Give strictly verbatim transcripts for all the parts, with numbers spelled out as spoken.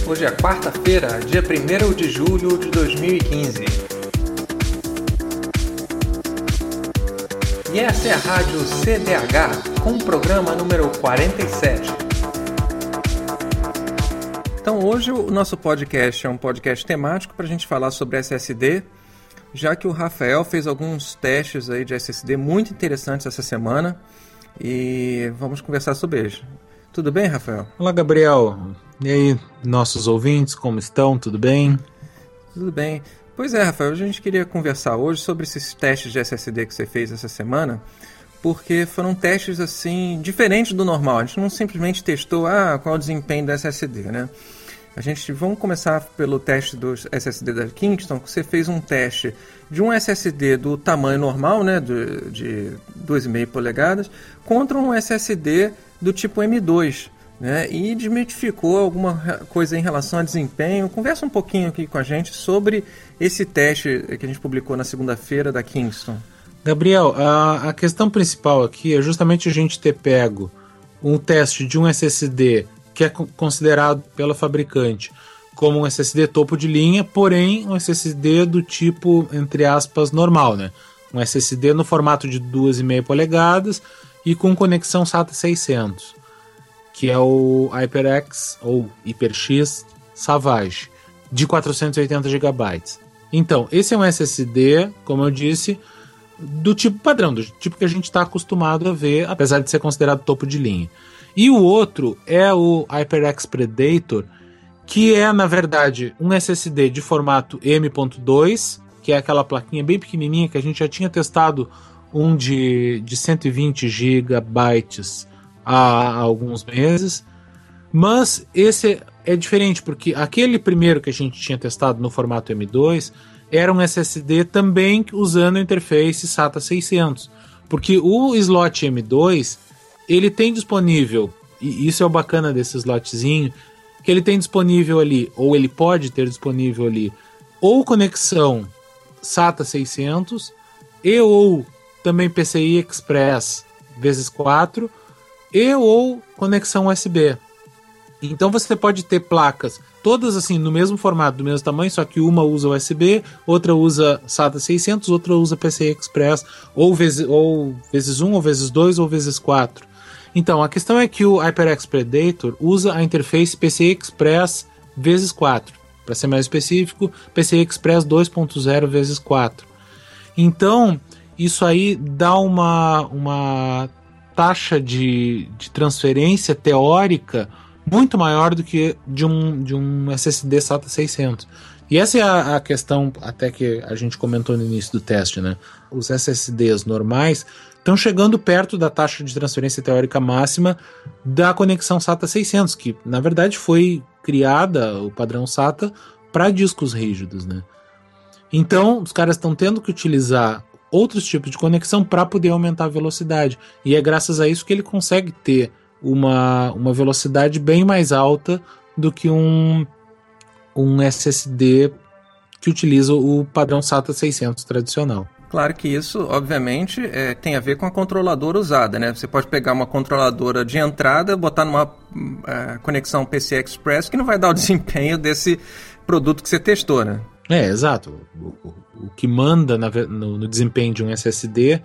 Hoje é quarta-feira, dia primeiro de julho de dois mil e quinze. E essa é a Rádio C D H, com o programa número quarenta e sete. Então hoje o nosso podcast é um podcast temático para a gente falar sobre S S D, já que o Rafael fez alguns testes aí de S S D muito interessantes essa semana e vamos conversar sobre eles. Tudo bem, Rafael? Olá, Gabriel. E aí, nossos ouvintes, como estão? Tudo bem? Tudo bem. Pois é, Rafael, a gente queria conversar hoje sobre esses testes de S S D que você fez essa semana, porque foram testes, assim, diferentes do normal. A gente não simplesmente testou, ah, qual é o desempenho do S S D, né? A gente, vamos começar pelo teste do S S D da Kingston, que você fez um teste de um S S D do tamanho normal, né, de, de duas vírgula cinco polegadas, contra um S S D do tipo M dois, né, e desmitificou alguma coisa em relação a desempenho. Conversa um pouquinho aqui com a gente sobre esse teste que a gente publicou na segunda-feira da Kingston. Gabriel, a, a questão principal aqui é justamente a gente ter pego um teste de um S S D que é considerado pela fabricante como um S S D topo de linha, porém um S S D do tipo, entre aspas, normal, né? Um S S D no formato de duas vírgula cinco polegadas e com conexão SATA seiscentos, que é o HyperX ou HyperX Savage, de quatrocentos e oitenta gigabytes. Então, esse é um S S D, como eu disse, do tipo padrão, do tipo que a gente está acostumado a ver, apesar de ser considerado topo de linha. E o outro é o HyperX Predator, que é, na verdade, um S S D de formato M ponto dois, que é aquela plaquinha bem pequenininha que a gente já tinha testado um de, de cento e vinte gigabytes há, há alguns meses. Mas esse é diferente, porque aquele primeiro que a gente tinha testado no formato M dois era um S S D também usando a interface SATA seiscentos. Porque o slot M dois, ele tem disponível, e isso é o bacana desse slotzinho, que ele tem disponível ali, ou ele pode ter disponível ali, ou conexão SATA seiscentos, e ou também P C I Express vezes quatro, e ou conexão U S B. Então você pode ter placas todas assim no mesmo formato, do mesmo tamanho, só que uma usa U S B, outra usa SATA seiscentos, outra usa P C I Express, ou vezes, ou vezes um, ou vezes dois, ou vezes quatro. Então, a questão é que o HyperX Predator usa a interface P C I Express vezes quatro. Para ser mais específico, P C I Express dois ponto zero vezes quatro. Então, isso aí dá uma, uma taxa de, de transferência teórica muito maior do que de um, de um S S D SATA seiscentos. E essa é a, a questão até que a gente comentou no início do teste, né? Os S S Ds normais estão chegando perto da taxa de transferência teórica máxima da conexão SATA seiscentos, que na verdade foi criada, o padrão SATA, para discos rígidos, né? Então os caras estão tendo que utilizar outros tipos de conexão para poder aumentar a velocidade, e é graças a isso que ele consegue ter uma, uma velocidade bem mais alta do que um, um S S D que utiliza o padrão SATA seiscentos tradicional. Claro que isso, obviamente, é, tem a ver com a controladora usada, né? Você pode pegar uma controladora de entrada, botar numa uh, conexão P C I Express, que não vai dar o desempenho desse produto que você testou, né? É, exato. O, o, o que manda na, no, no desempenho de um S S D,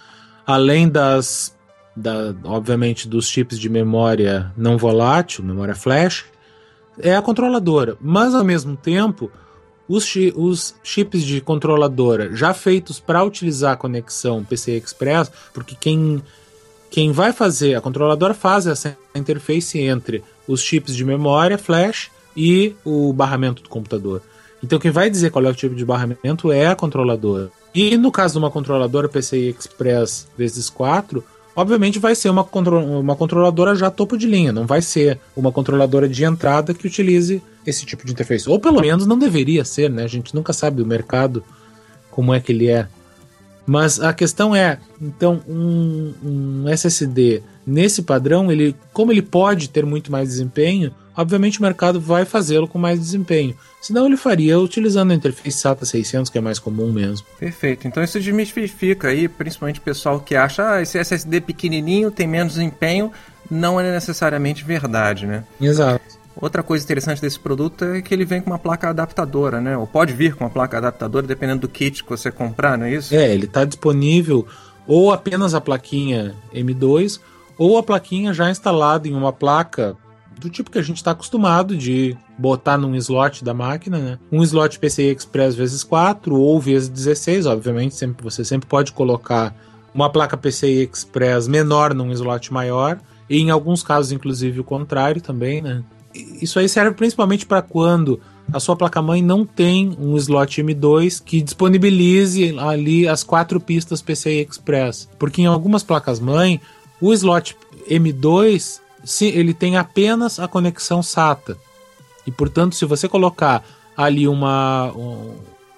além das, da, obviamente, dos chips de memória não volátil, memória flash, é a controladora. Mas, ao mesmo tempo, Os, chi- os chips de controladora já feitos para utilizar a conexão P C I Express, porque quem, quem vai fazer, a controladora faz essa interface entre os chips de memória flash e o barramento do computador. Então quem vai dizer qual é o tipo de barramento é a controladora. E no caso de uma controladora P C I Express vezes quatro, obviamente vai ser uma, contro- uma controladora já topo de linha, não vai ser uma controladora de entrada que utilize esse tipo de interface. Ou pelo menos não deveria ser, né? A gente nunca sabe do mercado como é que ele é. Mas a questão é, então, um, um S S D nesse padrão, ele, como ele pode ter muito mais desempenho, obviamente o mercado vai fazê-lo com mais desempenho. Senão ele faria utilizando a interface SATA seiscentos, que é mais comum mesmo. Perfeito. Então isso desmistifica aí, principalmente o pessoal que acha, ah, esse S S D pequenininho tem menos desempenho, não é necessariamente verdade, né? Exato. Outra coisa interessante desse produto é que ele vem com uma placa adaptadora, né? Ou pode vir com uma placa adaptadora, dependendo do kit que você comprar, não é isso? É, ele está disponível ou apenas a plaquinha M dois, ou a plaquinha já instalada em uma placa do tipo que a gente está acostumado de botar num slot da máquina, né? Um slot P C I Express vezes quatro ou vezes dezesseis, obviamente, sempre, você sempre pode colocar uma placa P C I Express menor num slot maior, e em alguns casos, inclusive, o contrário também, né? Isso aí serve principalmente para quando a sua placa-mãe não tem um slot M dois que disponibilize ali as quatro pistas P C I Express. Porque em algumas placas-mãe, o slot M dois, sim, ele tem apenas a conexão SATA. E, portanto, se você colocar ali uma, um,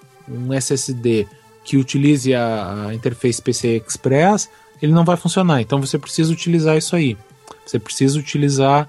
um S S D que utilize a, a interface P C I Express, ele não vai funcionar. Então você precisa utilizar isso aí. Você precisa utilizar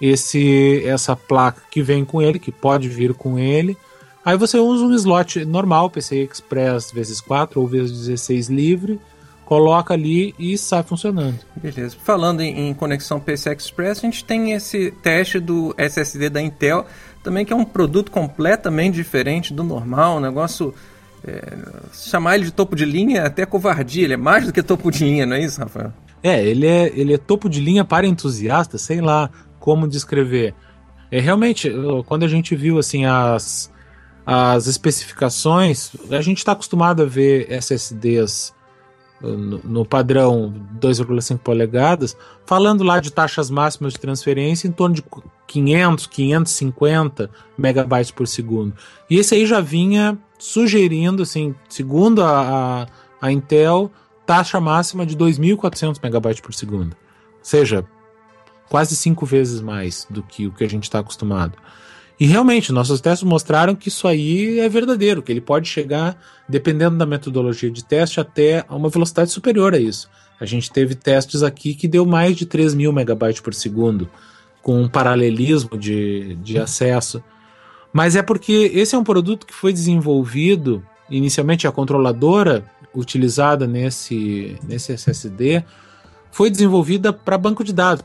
esse, essa placa que vem com ele, que pode vir com ele. Aí você usa um slot normal, P C I Express vezes quatro ou vezes dezesseis livre, coloca ali e sai funcionando. Beleza. Falando em, em conexão P C I Express, a gente tem esse teste do S S D da Intel, também que é um produto completamente diferente do normal, um negócio... É, chamar ele de topo de linha é até covardia, ele é mais do que topo de linha, não é isso, Rafael? É, ele é, ele é topo de linha para entusiastas, sei lá como descrever. É, realmente, quando a gente viu assim, as, as especificações, a gente está acostumado a ver S S Ds no, no padrão dois vírgula cinco polegadas, falando lá de taxas máximas de transferência em torno de quinhentos, quinhentos e cinquenta megabytes por segundo. E esse aí já vinha sugerindo, assim, segundo a, a, a Intel, taxa máxima de dois mil e quatrocentos megabytes por segundo. Ou seja, quase cinco vezes mais do que o que a gente está acostumado. E realmente, nossos testes mostraram que isso aí é verdadeiro, que ele pode chegar, dependendo da metodologia de teste, até a uma velocidade superior a isso. A gente teve testes aqui que deu mais de três mil megabytes por segundo, com um paralelismo de, de acesso. Mas é porque esse é um produto que foi desenvolvido, inicialmente a controladora utilizada nesse, nesse S S D, foi desenvolvida para banco de dados,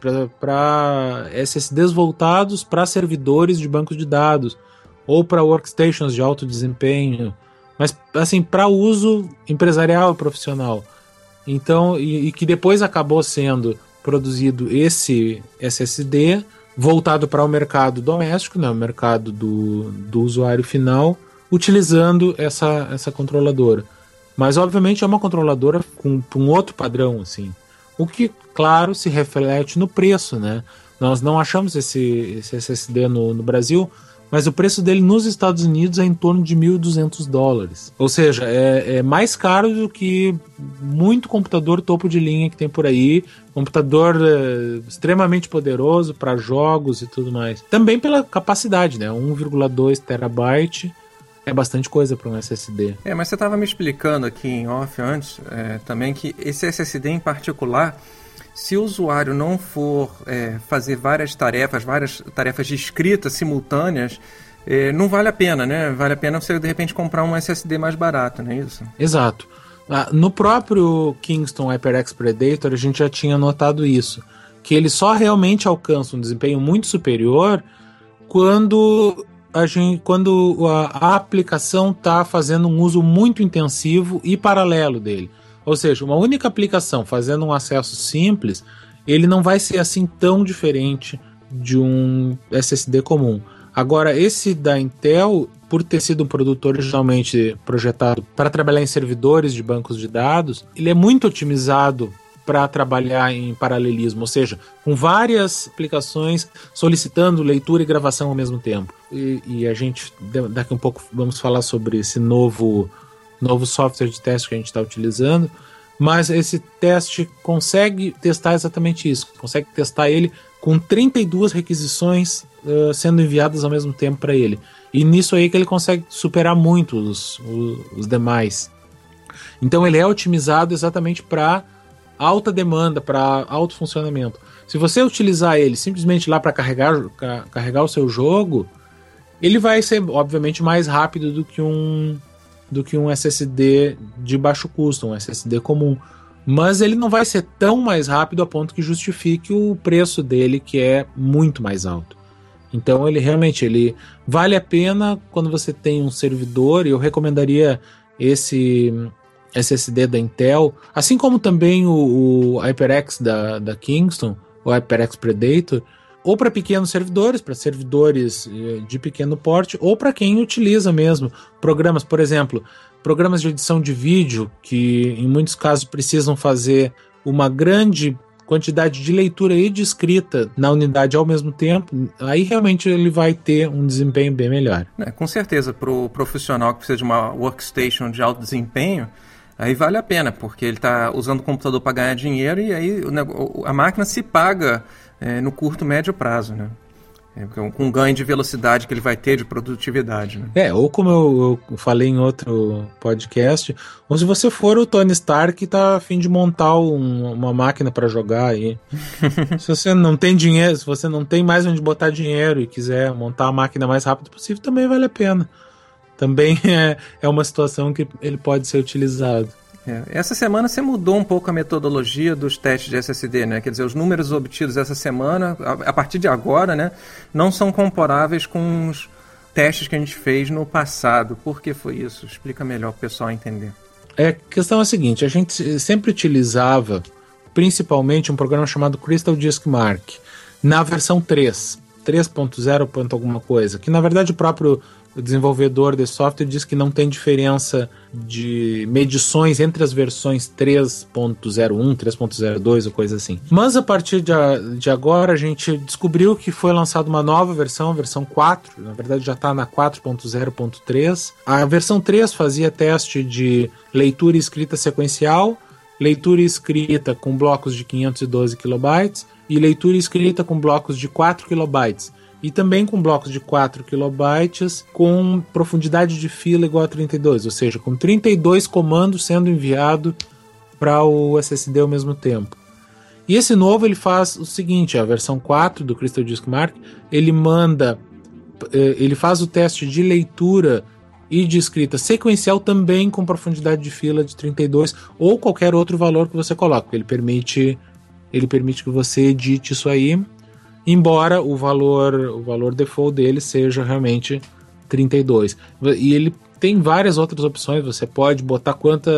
para S S Ds voltados para servidores de banco de dados, ou para workstations de alto desempenho, mas assim, para uso empresarial e profissional. Então, e, e que depois acabou sendo produzido esse S S D voltado para o mercado doméstico, né, o mercado do, do usuário final, utilizando essa, essa controladora. Mas, obviamente, é uma controladora com, com um outro padrão, assim. O que, claro, se reflete no preço, né? Nós não achamos esse, esse S S D no, no Brasil, mas o preço dele nos Estados Unidos é em torno de mil e duzentos dólares. Ou seja, é, é mais caro do que muito computador topo de linha que tem por aí, computador é, extremamente poderoso para jogos e tudo mais. Também pela capacidade, né? um vírgula dois terabyte é bastante coisa para um S S D. É, mas você estava me explicando aqui em off antes é, também que esse S S D em particular, se o usuário não for é, fazer várias tarefas, várias tarefas de escrita simultâneas, é, não vale a pena, né? Vale a pena você, de repente, comprar um S S D mais barato, não é isso? Exato. Ah, no próprio Kingston HyperX Predator, a gente já tinha notado isso, que ele só realmente alcança um desempenho muito superior quando a, gente, quando a, a aplicação está fazendo um uso muito intensivo e paralelo dele. Ou seja, uma única aplicação fazendo um acesso simples, ele não vai ser assim tão diferente de um S S D comum. Agora, esse da Intel, por ter sido um produto originalmente projetado para trabalhar em servidores de bancos de dados, ele é muito otimizado para trabalhar em paralelismo, ou seja, com várias aplicações solicitando leitura e gravação ao mesmo tempo. E, e a gente, daqui a um pouco, vamos falar sobre esse novo... novo software de teste que a gente está utilizando, mas esse teste consegue testar exatamente isso, consegue testar ele com trinta e duas requisições uh, sendo enviadas ao mesmo tempo para ele, e nisso aí que ele consegue superar muito os, os, os demais. Então ele é otimizado exatamente para alta demanda, para alto funcionamento. Se você utilizar ele simplesmente lá para carregar, ca- carregar o seu jogo, ele vai ser obviamente mais rápido do que um do que um S S D de baixo custo, um S S D comum. Mas ele não vai ser tão mais rápido a ponto que justifique o preço dele, que é muito mais alto. Então ele realmente ele vale a pena quando você tem um servidor, e eu recomendaria esse S S D da Intel, assim como também o, o HyperX da, da Kingston, o HyperX Predator, ou para pequenos servidores, para servidores de pequeno porte, ou para quem utiliza mesmo programas, por exemplo, programas de edição de vídeo, que em muitos casos precisam fazer uma grande quantidade de leitura e de escrita na unidade ao mesmo tempo, aí realmente ele vai ter um desempenho bem melhor. É, com certeza, para o profissional que precisa de uma workstation de alto desempenho, aí vale a pena, porque ele está usando o computador para ganhar dinheiro e aí a máquina se paga é, no curto, médio prazo, né? É, com um ganho de velocidade que ele vai ter, de produtividade. Né? É, ou como eu, eu falei em outro podcast, ou se você for o Tony Stark e tá a fim de montar um, uma máquina para jogar aí. Se você não tem dinheiro, se você não tem mais onde botar dinheiro e quiser montar a máquina mais rápido possível, também vale a pena. Também é, é uma situação que ele pode ser utilizado. É, essa semana você mudou um pouco a metodologia dos testes de S S D, né? Quer dizer, os números obtidos essa semana, a, a partir de agora, né, não são comparáveis com os testes que a gente fez no passado. Por que foi isso? Explica melhor para o pessoal entender. É, a questão é a seguinte, a gente sempre utilizava principalmente um programa chamado Crystal Disk Mark, na versão três, três ponto zero ponto alguma coisa, que na verdade o próprio o desenvolvedor desse software diz que não tem diferença de medições entre as versões três ponto zero um, três ponto zero dois ou coisa assim. Mas a partir de, a, de agora a gente descobriu que foi lançada uma nova versão, a versão quatro, na verdade já está na quatro ponto zero ponto três. A versão três fazia teste de leitura e escrita sequencial, leitura e escrita com blocos de quinhentos e doze kilobytes e leitura e escrita com blocos de quatro kilobytes. E também com blocos de quatro kilobytes com profundidade de fila igual a trinta e dois, ou seja, com trinta e dois comandos sendo enviado para o S S D ao mesmo tempo. E esse novo ele faz o seguinte, a versão quatro do Crystal Disk Mark, ele manda, ele faz o teste de leitura e de escrita sequencial também com profundidade de fila de trinta e dois ou qualquer outro valor que você coloque. Ele permite, ele permite que você edite isso aí, embora o valor, o valor default dele seja realmente trinta e dois. E ele tem várias outras opções, você pode botar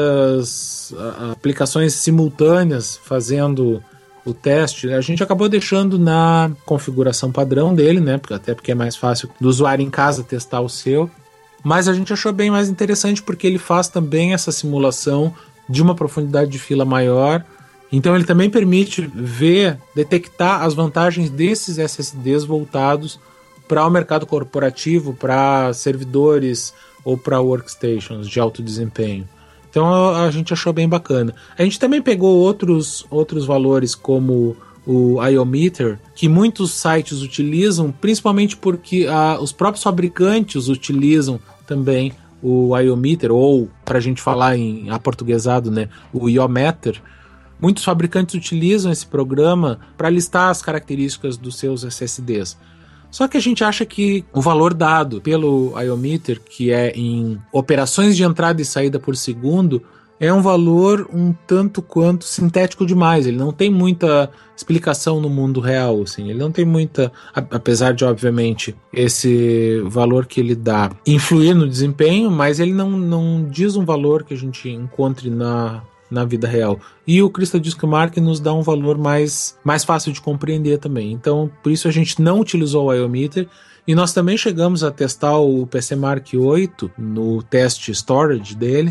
quantas aplicações simultâneas fazendo o teste. A gente acabou deixando na configuração padrão dele, né? Até porque é mais fácil do usuário em casa testar o seu. Mas a gente achou bem mais interessante porque ele faz também essa simulação de uma profundidade de fila maior. Então ele também permite ver, detectar as vantagens desses S S Ds voltados para o mercado corporativo, para servidores ou para workstations de alto desempenho. Então a gente achou bem bacana. A gente também pegou outros, outros valores como o I O Meter, que muitos sites utilizam, principalmente porque ah, os próprios fabricantes utilizam também o I O Meter, ou, para a gente falar em aportuguesado, né, o I O Meter. Muitos fabricantes utilizam esse programa para listar as características dos seus S S Ds. Só que a gente acha que o valor dado pelo I O Meter, que é em operações de entrada e saída por segundo, é um valor um tanto quanto sintético demais. Ele não tem muita explicação no mundo real, assim. Ele não tem muita, apesar de, obviamente, esse valor que ele dá influir no desempenho, mas ele não, não diz um valor que a gente encontre na... na vida real. E o Crystal Disk Mark nos dá um valor mais, mais fácil de compreender também. Então, por isso a gente não utilizou o I O Meter. E nós também chegamos a testar o P C Mark oito no teste storage dele.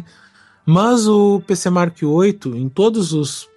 Mas o P C Mark oito, em todos os,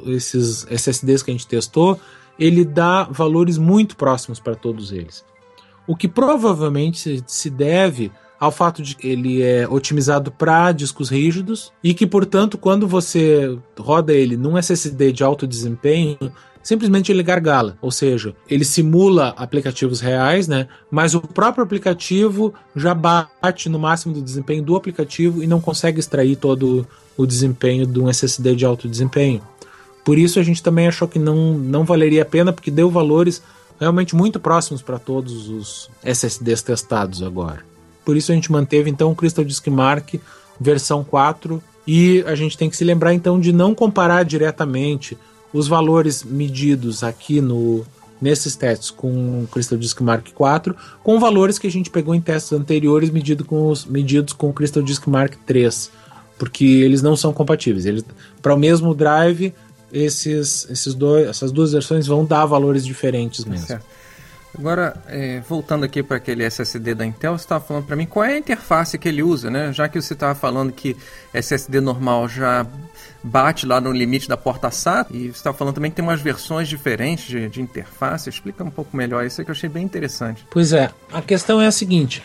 esses S S Ds que a gente testou, ele dá valores muito próximos para todos eles. O que provavelmente se deve ao fato de que ele é otimizado para discos rígidos e que, portanto, quando você roda ele num S S D de alto desempenho, simplesmente ele gargala, ou seja, ele simula aplicativos reais, né? Mas o próprio aplicativo já bate no máximo do desempenho do aplicativo e não consegue extrair todo o desempenho de um S S D de alto desempenho. Por isso a gente também achou que não, não valeria a pena, porque deu valores realmente muito próximos para todos os S S Ds testados agora. Por isso a gente manteve então o Crystal Disk Mark versão quatro, e a gente tem que se lembrar então de não comparar diretamente os valores medidos aqui no, nesses testes com o Crystal Disk Mark quatro, com valores que a gente pegou em testes anteriores medido com os, medidos com o Crystal Disk Mark três, porque eles não são compatíveis. Para o mesmo drive, esses, esses dois, essas duas versões vão dar valores diferentes mesmo. Certo. Agora, é, voltando aqui para aquele S S D da Intel, você estava falando para mim qual é a interface que ele usa, né? Já que você estava falando que S S D normal já bate lá no limite da porta S A T, e você estava falando também que tem umas versões diferentes de, de interface. Explica um pouco melhor isso aí, que eu achei bem interessante. Pois é, a questão é a seguinte,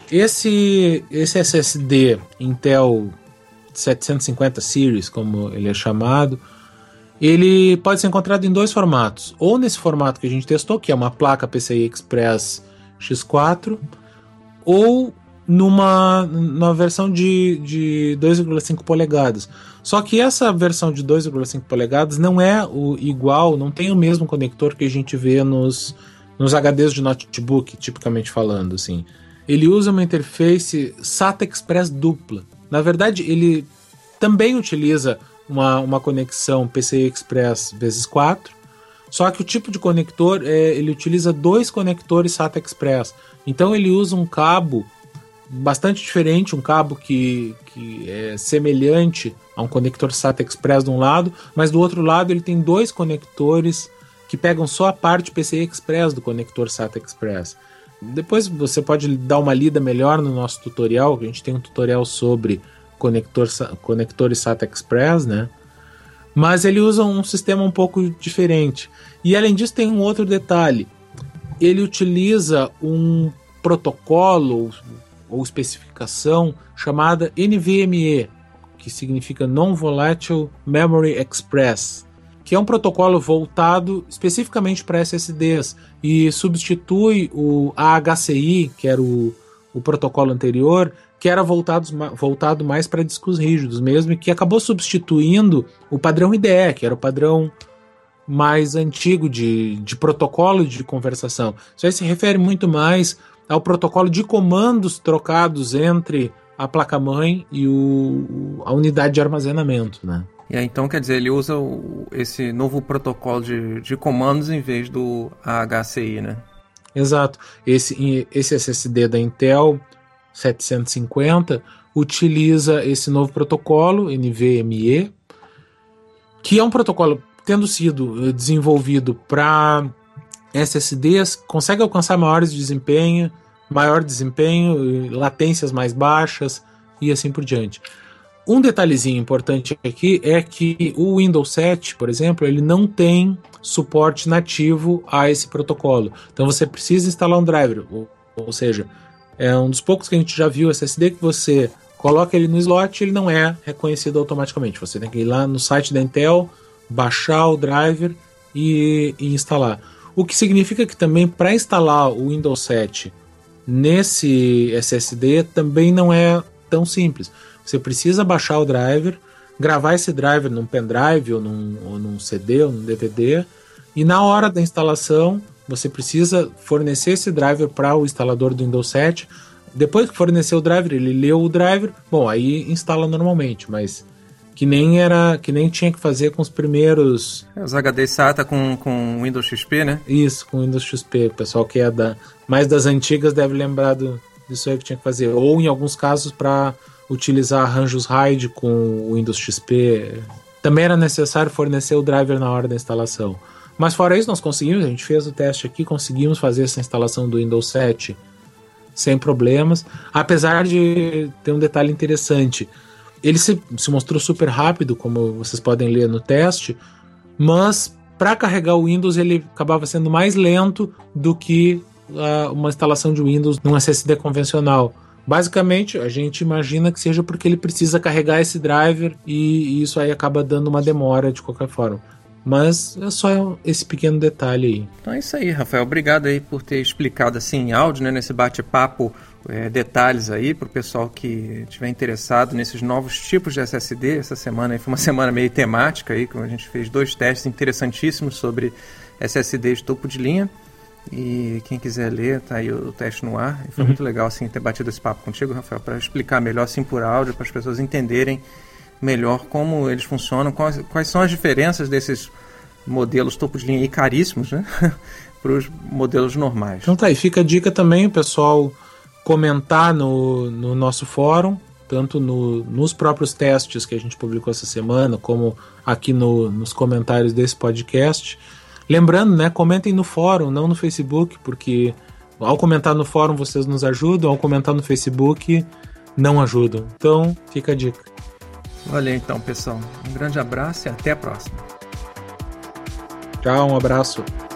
esse, esse S S D Intel setecentos e cinquenta Series, como ele é chamado, ele pode ser encontrado em dois formatos, ou nesse formato que a gente testou, que é uma placa P C I Express X quatro, ou numa, numa versão de, de dois vírgula cinco polegadas. Só que essa versão de dois vírgula cinco polegadas não é o igual, não tem o mesmo conector que a gente vê nos, nos H Ds de notebook, tipicamente falando, assim. Ele usa uma interface SATA Express dupla. Na verdade, ele também utiliza Uma, uma conexão P C I Express vezes quatro, só que o tipo de conector, é, ele utiliza dois conectores SATA Express, então ele usa um cabo bastante diferente, um cabo que, que é semelhante a um conector SATA Express de um lado, mas do outro lado ele tem dois conectores que pegam só a parte P C I Express do conector SATA Express. Depois você pode dar uma lida melhor no nosso tutorial, que a gente tem um tutorial sobre Conector, conectores SATA Express, né? Mas ele usa um sistema um pouco diferente. E além disso tem um outro detalhe. Ele utiliza um protocolo ou, ou especificação chamada N V M E, que significa Non-Volatile Memory Express, que é um protocolo voltado especificamente para S S Ds e substitui o A H C I, que era o, o protocolo anterior, que era voltado, voltado mais para discos rígidos mesmo, e que acabou substituindo o padrão I D E, que era o padrão mais antigo de, de protocolo de conversação. Isso aí se refere muito mais ao protocolo de comandos trocados entre a placa-mãe e o, a unidade de armazenamento, né? E aí, então, quer dizer, ele usa o, esse novo protocolo de, de comandos em vez do A H C I, né? Exato. Esse, esse S S D da Intel setecentos e cinquenta utiliza esse novo protocolo, N V M E, que é um protocolo tendo sido desenvolvido para S S Ds, consegue alcançar maiores desempenho, maior desempenho, latências mais baixas e assim por diante. Um detalhezinho importante aqui é que o Windows sete, por exemplo, ele não tem suporte nativo a esse protocolo. Então você precisa instalar um driver, ou, ou seja, é um dos poucos que a gente já viu S S D que você coloca ele no slot e ele não é reconhecido automaticamente. Você tem que ir lá no site da Intel, baixar o driver e, e instalar. O que significa que também para instalar o Windows sete nesse S S D também não é tão simples. Você precisa baixar o driver, gravar esse driver num pendrive ou num, ou num C D ou num D V D, e na hora da instalação você precisa fornecer esse driver para o instalador do Windows sete. Depois que fornecer o driver, ele leu o driver, bom, aí instala normalmente, mas que nem era, que nem tinha que fazer com os primeiros... Os H D SATA com, com Windows X P, né? Isso, com Windows X P. O pessoal que é da, mais das antigas deve lembrar do, disso aí que tinha que fazer. Ou em alguns casos para utilizar arranjos RAID com o Windows X P. Também era necessário fornecer o driver na hora da instalação. Mas fora isso, nós conseguimos, a gente fez o teste aqui, conseguimos fazer essa instalação do Windows sete sem problemas, apesar de ter um detalhe interessante. Ele se, se mostrou super rápido, como vocês podem ler no teste, mas para carregar o Windows ele acabava sendo mais lento do que uh, uma instalação de Windows num S S D convencional. Basicamente, a gente imagina que seja porque ele precisa carregar esse driver e, e isso aí acaba dando uma demora de qualquer forma. Mas é só esse pequeno detalhe aí. Então é isso aí, Rafael. Obrigado aí por ter explicado assim em áudio, né, nesse bate-papo, é, detalhes aí para o pessoal que estiver interessado nesses novos tipos de S S D. Essa semana aí foi uma semana meio temática aí, que a gente fez dois testes interessantíssimos sobre S S D de topo de linha. E quem quiser ler, tá aí o teste no ar. E foi uhum. muito legal assim ter batido esse papo contigo, Rafael, para explicar melhor assim por áudio, para as pessoas entenderem melhor como eles funcionam, quais, quais são as diferenças desses modelos topo de linha e caríssimos, né? Para os modelos normais. Então tá, e fica a dica também, o pessoal comentar no, no nosso fórum, tanto no, nos próprios testes que a gente publicou essa semana, como aqui no, nos comentários desse podcast. Lembrando, né, comentem no fórum, não no Facebook, porque ao comentar no fórum vocês nos ajudam, ao comentar no Facebook não ajudam. Então, fica a dica. Valeu então, pessoal. Um grande abraço e até a próxima. Tchau, um abraço.